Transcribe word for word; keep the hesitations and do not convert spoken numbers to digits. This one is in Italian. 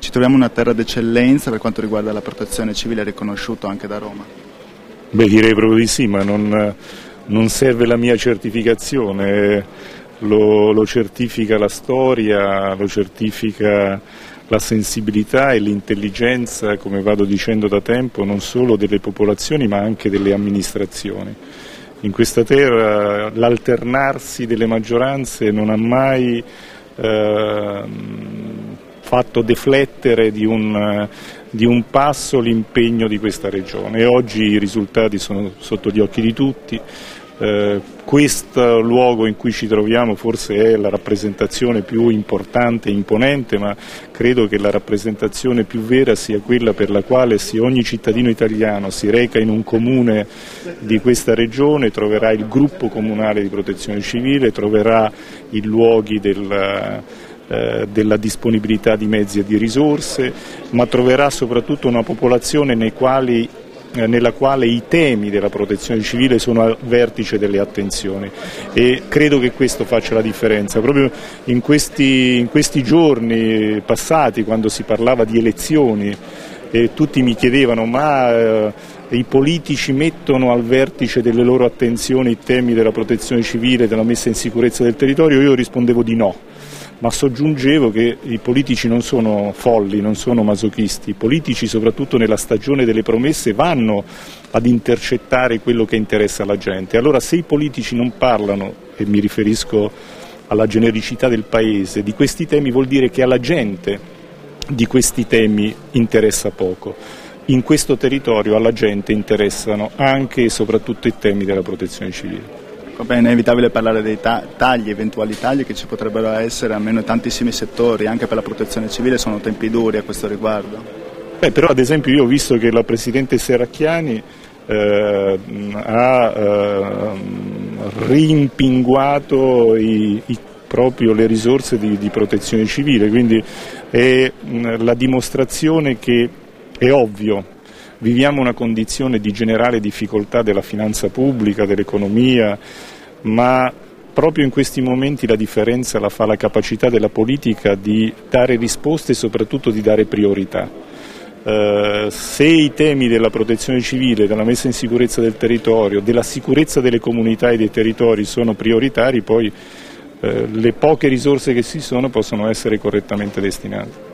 ci troviamo in una terra d'eccellenza per quanto riguarda la protezione civile, riconosciuto anche da Roma? Beh, direi proprio di sì, ma non, non serve la mia certificazione, lo, lo certifica la storia, lo certifica la sensibilità e l'intelligenza, come vado dicendo da tempo, non solo delle popolazioni ma anche delle amministrazioni. In questa terra l'alternarsi delle maggioranze non ha mai eh, fatto deflettere di un, di un passo l'impegno di questa regione e oggi i risultati sono sotto gli occhi di tutti. Eh, questo luogo in cui ci troviamo forse è la rappresentazione più importante e imponente, ma credo che la rappresentazione più vera sia quella per la quale se ogni cittadino italiano si reca in un comune di questa regione troverà il gruppo comunale di protezione civile, troverà i luoghi del della disponibilità di mezzi e di risorse, ma troverà soprattutto una popolazione nei quali, eh, nella quale i temi della protezione civile sono al vertice delle attenzioni e credo che questo faccia la differenza. Proprio in questi, in questi giorni passati, quando si parlava di elezioni, eh, tutti mi chiedevano ma eh, i politici mettono al vertice delle loro attenzioni i temi della protezione civile, della messa in sicurezza del territorio, io rispondevo di no. Ma soggiungevo che i politici non sono folli, non sono masochisti, i politici soprattutto nella stagione delle promesse vanno ad intercettare quello che interessa alla gente. Allora se i politici non parlano, e mi riferisco alla genericità del Paese, di questi temi vuol dire che alla gente di questi temi interessa poco. In questo territorio alla gente interessano anche e soprattutto i temi della protezione civile. È inevitabile parlare dei ta- tagli, eventuali tagli che ci potrebbero essere, almeno in tantissimi settori, anche per la protezione civile sono tempi duri a questo riguardo. Beh, però ad esempio io ho visto che la Presidente Serracchiani eh, ha eh, rimpinguato i, i, proprio le risorse di, di protezione civile, quindi è mh, la dimostrazione che è ovvio. Viviamo una condizione di generale difficoltà della finanza pubblica, dell'economia, ma proprio in questi momenti la differenza la fa la capacità della politica di dare risposte e soprattutto di dare priorità. Eh, se i temi della protezione civile, della messa in sicurezza del territorio, della sicurezza delle comunità e dei territori sono prioritari, poi eh, le poche risorse che ci sono possono essere correttamente destinate.